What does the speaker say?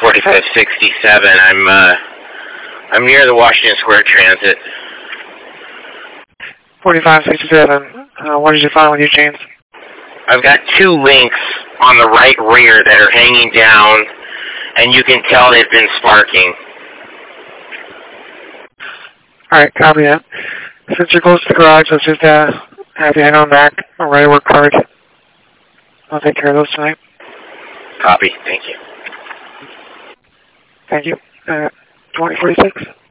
4567. I'm near the Washington Square Transit. 4567. What did you find with your chains? I've got two links on the right rear that are hanging down, and you can tell they've been sparking. Alright, copy that. Since you're close to the garage, let's just have you hang on back. I'll write a work card. I'll take care of those tonight. Copy. Thank you. Thank you. 2046.